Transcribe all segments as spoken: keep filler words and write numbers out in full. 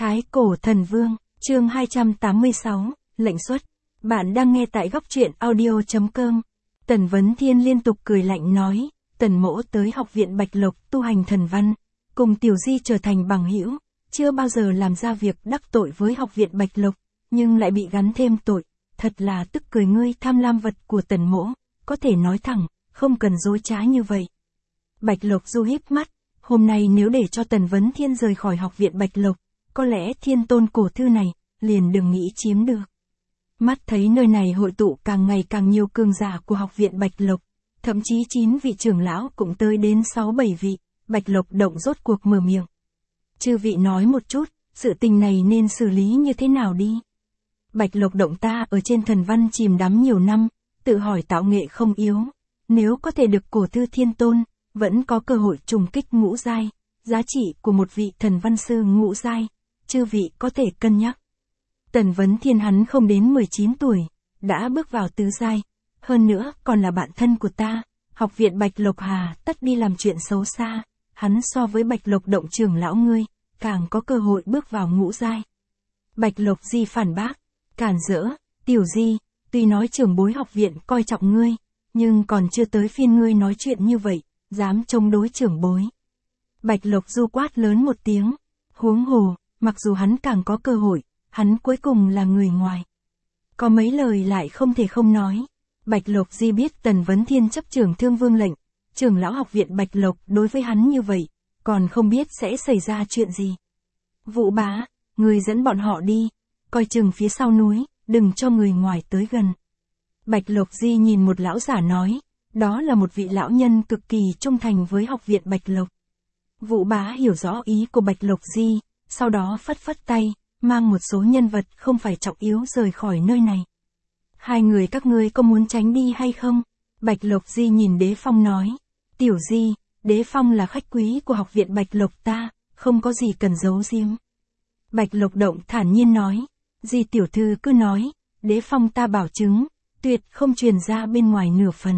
Thái Cổ Thần Vương, chương hai trăm tám mươi sáu, lệnh xuất. Bạn đang nghe tại góc truyện audio chấm com. Tần Vấn Thiên liên tục cười lạnh nói, Tần mỗ tới học viện Bạch Lộc tu hành thần văn, cùng Tiểu Di trở thành bằng hữu, chưa bao giờ làm ra việc đắc tội với học viện Bạch Lộc, nhưng lại bị gắn thêm tội, thật là tức cười ngươi tham lam vật của Tần mỗ, có thể nói thẳng, không cần dối trá như vậy. Bạch Lộc du híp mắt, hôm nay nếu để cho Tần Vấn Thiên rời khỏi học viện Bạch Lộc, có lẽ thiên tôn cổ thư này, liền đừng nghĩ chiếm được. Mắt thấy nơi này hội tụ càng ngày càng nhiều cường giả của học viện Bạch Lộc, thậm chí chín vị trưởng lão cũng tới đến sáu bảy vị, Bạch Lộc động rốt cuộc mở miệng. Chư vị nói một chút, sự tình này nên xử lý như thế nào đi? Bạch Lộc động ta ở trên thần văn chìm đắm nhiều năm, tự hỏi tạo nghệ không yếu, nếu có thể được cổ thư thiên tôn, vẫn có cơ hội trùng kích ngũ giai, giá trị của một vị thần văn sư ngũ giai, chư vị có thể cân nhắc. Tần Vấn Thiên hắn không đến mười chín tuổi, đã bước vào tứ giai, hơn nữa còn là bạn thân của ta, học viện Bạch Lộc hà tất đi làm chuyện xấu xa, hắn so với Bạch Lộc động trưởng lão ngươi, càng có cơ hội bước vào ngũ giai. Bạch Lộc Di phản bác, cản rỡ, Tiểu Di, tuy nói trưởng bối học viện coi trọng ngươi, nhưng còn chưa tới phiên ngươi nói chuyện như vậy, dám chống đối trưởng bối. Bạch Lộc Du quát lớn một tiếng, huống hồ, mặc dù hắn càng có cơ hội, hắn cuối cùng là người ngoài. Có mấy lời lại không thể không nói. Bạch Lộc Di biết Tần Vấn Thiên chấp trưởng Thương Vương lệnh, trưởng lão học viện Bạch Lộc đối với hắn như vậy, còn không biết sẽ xảy ra chuyện gì. Vũ bá, người dẫn bọn họ đi, coi chừng phía sau núi, đừng cho người ngoài tới gần. Bạch Lộc Di nhìn một lão giả nói, đó là một vị lão nhân cực kỳ trung thành với học viện Bạch Lộc. Vũ bá hiểu rõ ý của Bạch Lộc Di, sau đó phất phất tay, mang một số nhân vật không phải trọng yếu rời khỏi nơi này. Hai người các ngươi có muốn tránh đi hay không? Bạch Lộc Di nhìn Đế Phong nói, Tiểu Di, Đế Phong là khách quý của học viện Bạch Lộc ta, không có gì cần giấu giếm. Bạch Lộc Động thản nhiên nói, Di tiểu thư cứ nói, Đế Phong ta bảo chứng, tuyệt không truyền ra bên ngoài nửa phần.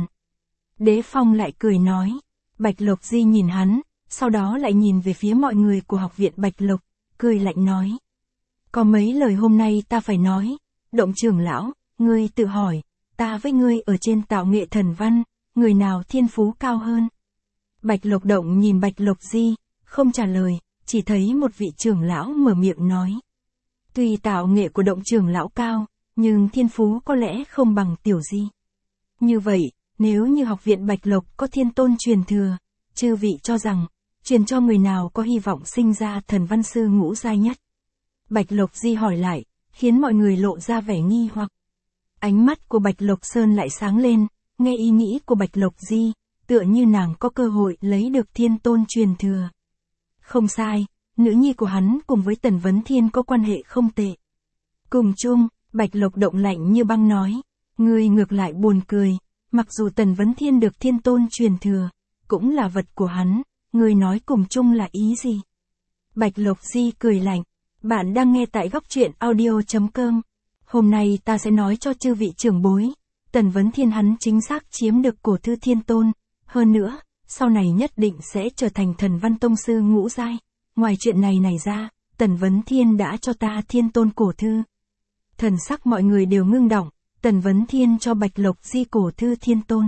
Đế Phong lại cười nói, Bạch Lộc Di nhìn hắn, sau đó lại nhìn về phía mọi người của học viện Bạch Lộc, cười lạnh nói. Có mấy lời hôm nay ta phải nói, Động trưởng lão, ngươi tự hỏi, ta với ngươi ở trên tạo nghệ thần văn, người nào thiên phú cao hơn? Bạch Lộc Động nhìn Bạch Lộc Di, không trả lời, chỉ thấy một vị trưởng lão mở miệng nói. Tuy tạo nghệ của Động trưởng lão cao, nhưng thiên phú có lẽ không bằng Tiểu Di. Như vậy, nếu như học viện Bạch Lộc có thiên tôn truyền thừa, chư vị cho rằng, truyền cho người nào có hy vọng sinh ra thần văn sư ngũ giai nhất? Bạch Lộc Di hỏi lại, khiến mọi người lộ ra vẻ nghi hoặc. Ánh mắt của Bạch Lộc Sơn lại sáng lên, nghe ý nghĩ của Bạch Lộc Di, tựa như nàng có cơ hội lấy được thiên tôn truyền thừa. Không sai, nữ nhi của hắn cùng với Tần Vấn Thiên có quan hệ không tệ. Cùng chung, Bạch Lộc Động lạnh như băng nói, ngươi ngược lại buồn cười, mặc dù Tần Vấn Thiên được thiên tôn truyền thừa, cũng là vật của hắn, ngươi nói cùng chung là ý gì? Bạch Lộc Di cười lạnh, bạn đang nghe tại góc truyện audio chấm com. Hôm nay ta sẽ nói cho chư vị trưởng bối, Tần Vấn Thiên hắn chính xác chiếm được cổ thư thiên tôn, hơn nữa, sau này nhất định sẽ trở thành thần văn tông sư ngũ giai. Ngoài chuyện này này ra, Tần Vấn Thiên đã cho ta thiên tôn cổ thư. Thần sắc mọi người đều ngưng động, Tần Vấn Thiên cho Bạch Lộc Di cổ thư thiên tôn.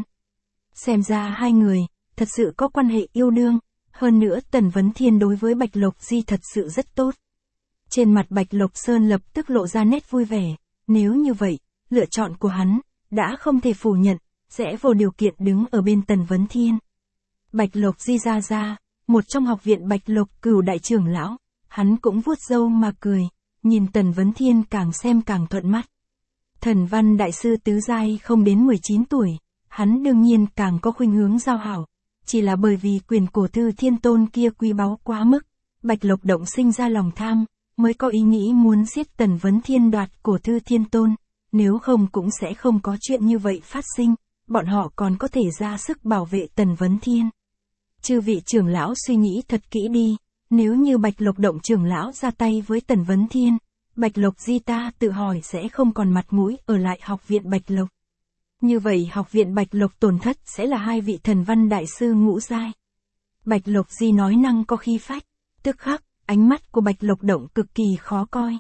Xem ra hai người, thật sự có quan hệ yêu đương, hơn nữa Tần Vấn Thiên đối với Bạch Lộc Di thật sự rất tốt. Trên mặt Bạch Lộc Sơn lập tức lộ ra nét vui vẻ, nếu như vậy, lựa chọn của hắn, đã không thể phủ nhận, sẽ vô điều kiện đứng ở bên Tần Vấn Thiên. Bạch Lộc Di ra ra, một trong học viện Bạch Lộc cửu đại trưởng lão, hắn cũng vuốt râu mà cười, nhìn Tần Vấn Thiên càng xem càng thuận mắt. Thần văn đại sư tứ giai không đến mười chín tuổi, hắn đương nhiên càng có khuynh hướng giao hảo, chỉ là bởi vì quyền cổ thư thiên tôn kia quý báu quá mức, Bạch Lộc Động sinh ra lòng tham, mới có ý nghĩ muốn giết Tần Vấn Thiên đoạt cổ thư thiên tôn, nếu không cũng sẽ không có chuyện như vậy phát sinh, bọn họ còn có thể ra sức bảo vệ Tần Vấn Thiên. Chư vị trưởng lão suy nghĩ thật kỹ đi, nếu như Bạch Lộc Động trưởng lão ra tay với Tần Vấn Thiên, Bạch Lộc Di ta tự hỏi sẽ không còn mặt mũi ở lại học viện Bạch Lộc. Như vậy học viện Bạch Lộc tổn thất sẽ là hai vị thần văn đại sư ngũ giai. Bạch Lộc Di nói năng có khí phách, tức khắc, ánh mắt của Bạch Lộc Động cực kỳ khó coi.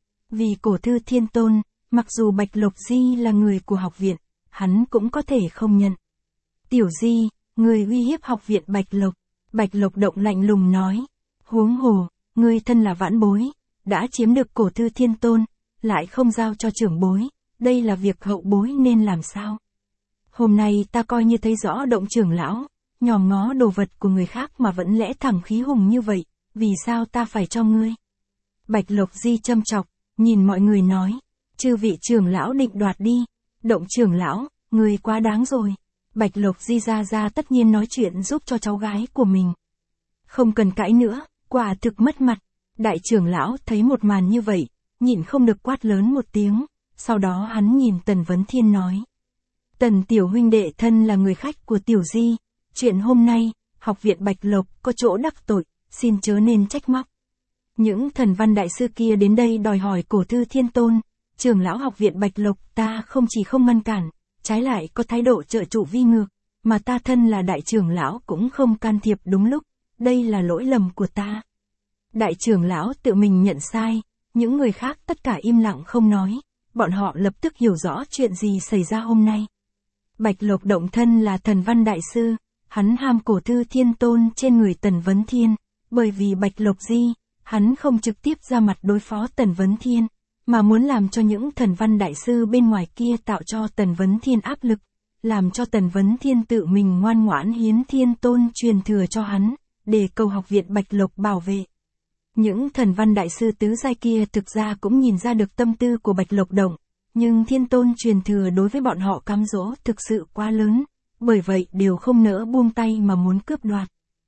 Vì Cổ Thư Thiên Tôn, mặc dù Bạch Lộc Di là người của học viện, hắn cũng có thể không nhận. Tiểu Di, người uy hiếp học viện Bạch Lộc. Bạch Lộc Động lạnh lùng nói. Huống hồ, ngươi thân là vãn bối, đã chiếm được Cổ Thư Thiên Tôn, lại không giao cho trưởng bối, đây là việc hậu bối nên làm sao? Hôm nay ta coi như thấy rõ Động trưởng lão, nhòm ngó đồ vật của người khác mà vẫn lẽ thẳng khí hùng như vậy, vì sao ta phải cho ngươi? Bạch Lộc Di châm chọc, nhìn mọi người nói, chư vị trưởng lão định đoạt đi, Động trưởng lão, ngươi quá đáng rồi. Bạch Lộc Di ra ra tất nhiên nói chuyện giúp cho cháu gái của mình. Không cần cãi nữa, quả thực mất mặt. Đại trưởng lão thấy một màn như vậy, nhịn không được quát lớn một tiếng, sau đó hắn nhìn Tần Vấn Thiên nói. Tần tiểu huynh đệ thân là người khách của Tiểu Di, chuyện hôm nay, học viện Bạch Lộc có chỗ đắc tội, xin chớ nên trách móc. Những thần văn đại sư kia đến đây đòi hỏi Cổ Thư Thiên Tôn, trưởng lão học viện Bạch Lộc ta không chỉ không ngăn cản, trái lại có thái độ trợ trụ vi ngược, mà ta thân là đại trưởng lão cũng không can thiệp đúng lúc, đây là lỗi lầm của ta. Đại trưởng lão tự mình nhận sai, những người khác tất cả im lặng không nói, bọn họ lập tức hiểu rõ chuyện gì xảy ra hôm nay. Bạch Lộc Động thân là thần văn đại sư, hắn ham Cổ Thư Thiên Tôn trên người Tần Vấn Thiên, bởi vì Bạch Lộc Di, hắn không trực tiếp ra mặt đối phó Tần Vấn Thiên, mà muốn làm cho những thần văn đại sư bên ngoài kia tạo cho Tần Vấn Thiên áp lực, làm cho Tần Vấn Thiên tự mình ngoan ngoãn hiến Thiên Tôn truyền thừa cho hắn, để cầu học viện Bạch Lộc bảo vệ. Những thần văn đại sư tứ giai kia thực ra cũng nhìn ra được tâm tư của Bạch Lộc Động, nhưng Thiên Tôn truyền thừa đối với bọn họ cám dỗ thực sự quá lớn, bởi vậy đều không nỡ buông tay mà muốn cướp đoạt.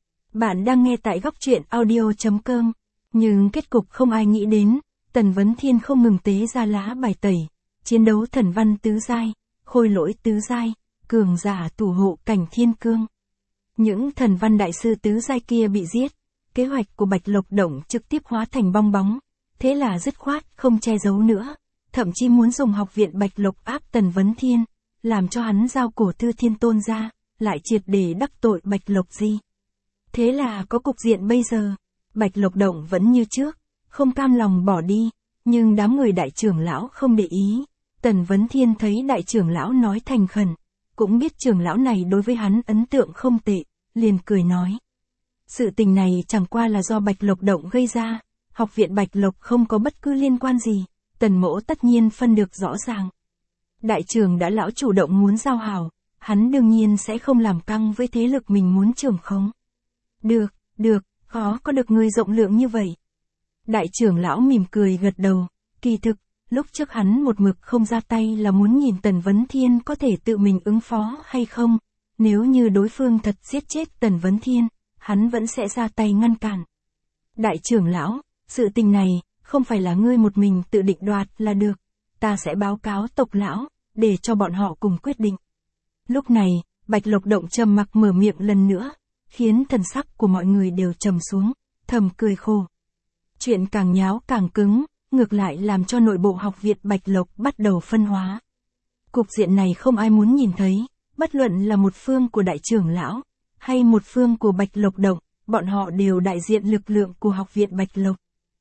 Bạn đang nghe tại góc truyện audio chấm com, nhưng kết cục không ai nghĩ đến, Tần Vấn Thiên không ngừng tế ra lá bài tẩy, chiến đấu thần văn tứ giai, khôi lỗi tứ giai, cường giả thủ hộ cảnh thiên cương. Những thần văn đại sư tứ giai kia bị giết, kế hoạch của Bạch Lộc Động trực tiếp hóa thành bong bóng, thế là dứt khoát không che giấu nữa, thậm chí muốn dùng học viện Bạch Lộc áp Tần Vấn Thiên, làm cho hắn giao Cổ Thư Thiên Tôn ra, lại triệt để đắc tội Bạch Lộc Di. Thế là có cục diện bây giờ, Bạch Lộc Động vẫn như trước, không cam lòng bỏ đi, nhưng đám người đại trưởng lão không để ý. Tần Vấn Thiên thấy đại trưởng lão nói thành khẩn, cũng biết trưởng lão này đối với hắn ấn tượng không tệ, liền cười nói. Sự tình này chẳng qua là do Bạch Lộc Động gây ra, học viện Bạch Lộc không có bất cứ liên quan gì, Tần mỗ tất nhiên phân được rõ ràng. Đại trưởng đã lão chủ động muốn giao hảo, hắn đương nhiên sẽ không làm căng với thế lực mình muốn trưởng khống. Được, được, khó có được người rộng lượng như vậy. Đại trưởng lão mỉm cười gật đầu, kỳ thực, lúc trước hắn một mực không ra tay là muốn nhìn Tần Vấn Thiên có thể tự mình ứng phó hay không, nếu như đối phương thật giết chết Tần Vấn Thiên, hắn vẫn sẽ ra tay ngăn cản. Đại trưởng lão, sự tình này, không phải là ngươi một mình tự định đoạt là được, ta sẽ báo cáo tộc lão, để cho bọn họ cùng quyết định. Lúc này, Bạch Lộc Động trầm mặc mở miệng lần nữa, khiến thần sắc của mọi người đều trầm xuống, thầm cười khổ. Chuyện càng nháo càng cứng, ngược lại làm cho nội bộ học viện Bạch Lộc bắt đầu phân hóa. Cục diện này không ai muốn nhìn thấy, bất luận là một phương của đại trưởng lão, hay một phương của Bạch Lộc Động, bọn họ đều đại diện lực lượng của học viện Bạch Lộc.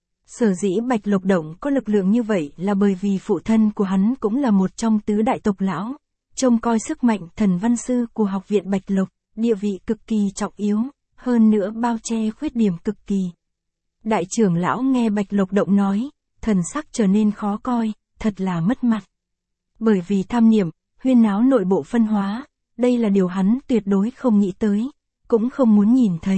Sở dĩ Bạch Lộc Động có lực lượng như vậy là bởi vì phụ thân của hắn cũng là một trong tứ đại tộc lão, trông coi sức mạnh thần văn sư của học viện Bạch Lộc, địa vị cực kỳ trọng yếu, hơn nữa bao che khuyết điểm cực kỳ. Đại trưởng lão nghe Bạch Lộc Động nói, thần sắc trở nên khó coi, thật là mất mặt. Bởi vì tham niệm, huyên náo nội bộ phân hóa, đây là điều hắn tuyệt đối không nghĩ tới, cũng không muốn nhìn thấy.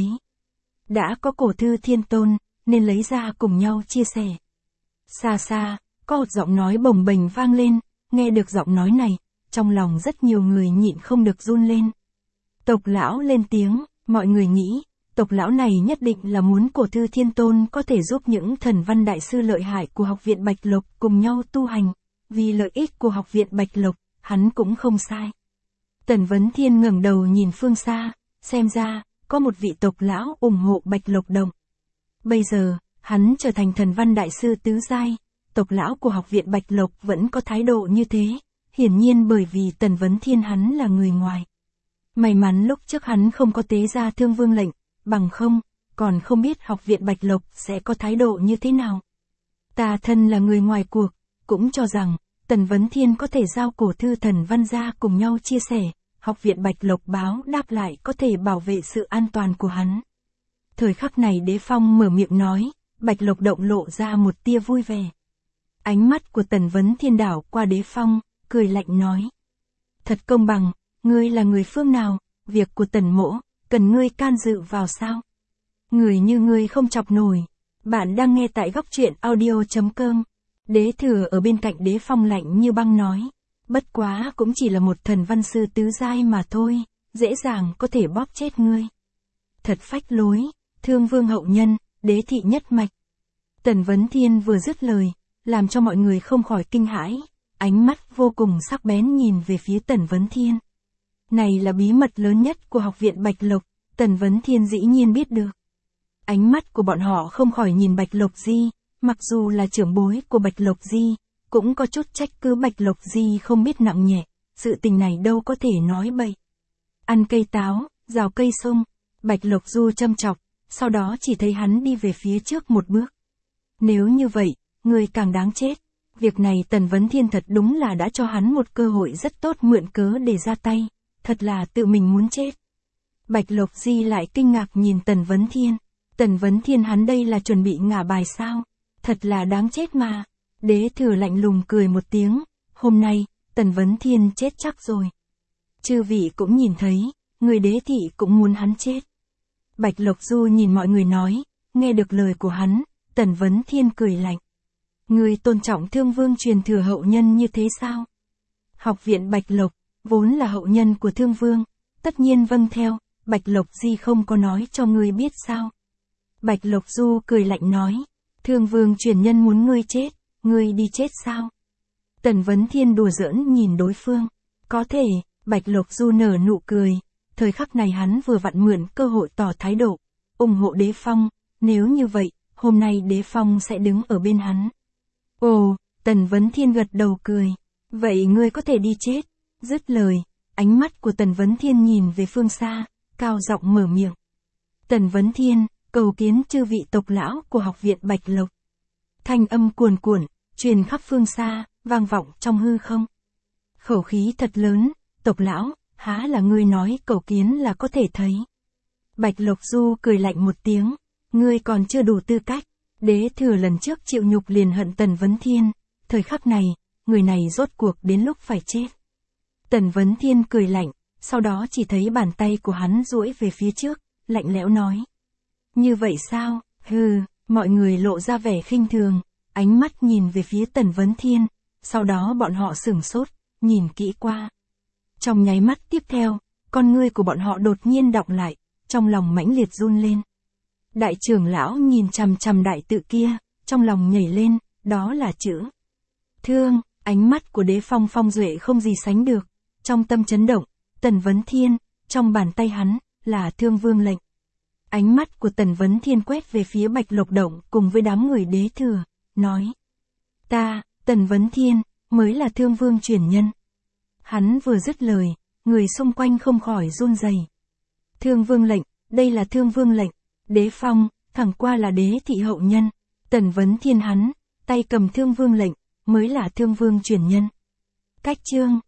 Đã có Cổ Thư Thiên Tôn, nên lấy ra cùng nhau chia sẻ. Xa xa, có một giọng nói bồng bềnh vang lên, nghe được giọng nói này, trong lòng rất nhiều người nhịn không được run lên. Tộc lão lên tiếng, mọi người nghĩ, tộc lão này nhất định là muốn Cổ Thư Thiên Tôn có thể giúp những thần văn đại sư lợi hại của học viện Bạch Lộc cùng nhau tu hành, vì lợi ích của học viện Bạch Lộc, hắn cũng không sai. Tần Vấn Thiên ngẩng đầu nhìn phương xa, xem ra, có một vị tộc lão ủng hộ Bạch Lộc Động. Bây giờ, hắn trở thành thần văn đại sư tứ giai, tộc lão của học viện Bạch Lộc vẫn có thái độ như thế, hiển nhiên bởi vì Tần Vấn Thiên hắn là người ngoài. May mắn lúc trước hắn không có tế ra Thương Vương lệnh, bằng không, còn không biết học viện Bạch Lộc sẽ có thái độ như thế nào. Ta thân là người ngoài cuộc, cũng cho rằng, Tần Vấn Thiên có thể giao cổ thư thần văn ra cùng nhau chia sẻ, học viện Bạch Lộc báo đáp lại có thể bảo vệ sự an toàn của hắn. Thời khắc này Đế Phong mở miệng nói, Bạch Lộc động lộ ra một tia vui vẻ. Ánh mắt của Tần Vấn Thiên đảo qua Đế Phong, cười lạnh nói. Thật công bằng, ngươi là người phương nào, việc của Tần mỗ, cần ngươi can dự vào sao? Người như ngươi không chọc nổi. Bạn đang nghe tại góc truyện audio chấm com. Đế Thừa ở bên cạnh Đế Phong lạnh như băng nói. Bất quá cũng chỉ là một thần văn sư tứ giai mà thôi, dễ dàng có thể bóp chết ngươi. Thật phách lối, Thương Vương hậu nhân, Đế thị nhất mạch. Tần Vấn Thiên vừa dứt lời, làm cho mọi người không khỏi kinh hãi, ánh mắt vô cùng sắc bén nhìn về phía Tần Vấn Thiên. Này là bí mật lớn nhất của học viện Bạch Lộc, Tần Vấn Thiên dĩ nhiên biết được. Ánh mắt của bọn họ không khỏi nhìn Bạch Lộc Di, mặc dù là trưởng bối của Bạch Lộc Di, cũng có chút trách cứ Bạch Lộc Di không biết nặng nhẹ, sự tình này đâu có thể nói bậy. Ăn cây táo, rào cây sung, Bạch Lộc Du châm chọc, sau đó chỉ thấy hắn đi về phía trước một bước. Nếu như vậy, người càng đáng chết. Việc này Tần Vấn Thiên thật đúng là đã cho hắn một cơ hội rất tốt mượn cớ để ra tay, thật là tự mình muốn chết. Bạch Lộc Di lại kinh ngạc nhìn Tần Vấn Thiên. Tần Vấn Thiên hắn đây là chuẩn bị ngả bài sao? Thật là đáng chết mà. Đế Thừa lạnh lùng cười một tiếng, hôm nay, Tần Vấn Thiên chết chắc rồi. Chư vị cũng nhìn thấy, người Đế thị cũng muốn hắn chết. Bạch Lộc Du nhìn mọi người nói, nghe được lời của hắn, Tần Vấn Thiên cười lạnh. Người tôn trọng Thương Vương truyền thừa hậu nhân như thế sao? Học viện Bạch Lộc, vốn là hậu nhân của Thương Vương, tất nhiên vâng theo, Bạch Lộc Di không có nói cho ngươi biết sao? Bạch Lộc Du cười lạnh nói, Thương Vương truyền nhân muốn ngươi chết, ngươi đi chết sao? Tần Vấn Thiên đùa giỡn nhìn đối phương, có thể, Bạch Lộc Du nở nụ cười, thời khắc này hắn vừa vặn mượn cơ hội tỏ thái độ, ủng hộ Đế Phong, nếu như vậy, hôm nay Đế Phong sẽ đứng ở bên hắn. Ồ, Tần Vấn Thiên gật đầu cười, vậy ngươi có thể đi chết, dứt lời, ánh mắt của Tần Vấn Thiên nhìn về phương xa, cao giọng mở miệng. Tần Vấn Thiên, cầu kiến chư vị tộc lão của học viện Bạch Lộc. Thanh âm cuồn cuộn, truyền khắp phương xa, vang vọng trong hư không. Khẩu khí thật lớn, tộc lão, há là ngươi nói cầu kiến là có thể thấy. Bạch Lộc Du cười lạnh một tiếng, ngươi còn chưa đủ tư cách. Đế Thừa lần trước chịu nhục liền hận Tần Vấn Thiên, thời khắc này, người này rốt cuộc đến lúc phải chết. Tần Vấn Thiên cười lạnh, sau đó chỉ thấy bàn tay của hắn duỗi về phía trước, lạnh lẽo nói. Như vậy sao, hừ, mọi người lộ ra vẻ khinh thường, ánh mắt nhìn về phía Tần Vấn Thiên, sau đó bọn họ sửng sốt, nhìn kỹ qua. Trong nháy mắt tiếp theo, con ngươi của bọn họ đột nhiên đọng lại, trong lòng mãnh liệt run lên. Đại trưởng lão nhìn chằm chằm đại tự kia, trong lòng nhảy lên, đó là chữ Thương, ánh mắt của Đế Phong phong duệ không gì sánh được, trong tâm chấn động, Tần Vấn Thiên, trong bàn tay hắn, là Thương Vương lệnh. Ánh mắt của Tần Vấn Thiên quét về phía Bạch Lộc Động cùng với đám người Đế Thừa, nói. Ta, Tần Vấn Thiên, mới là Thương Vương truyền nhân. Hắn vừa dứt lời, người xung quanh không khỏi run rẩy. Thương Vương lệnh, đây là Thương Vương lệnh. Đế Phong, thẳng qua là Đế thị hậu nhân. Tần Vấn Thiên hắn, tay cầm Thương Vương lệnh, mới là Thương Vương truyền nhân. Cách chương.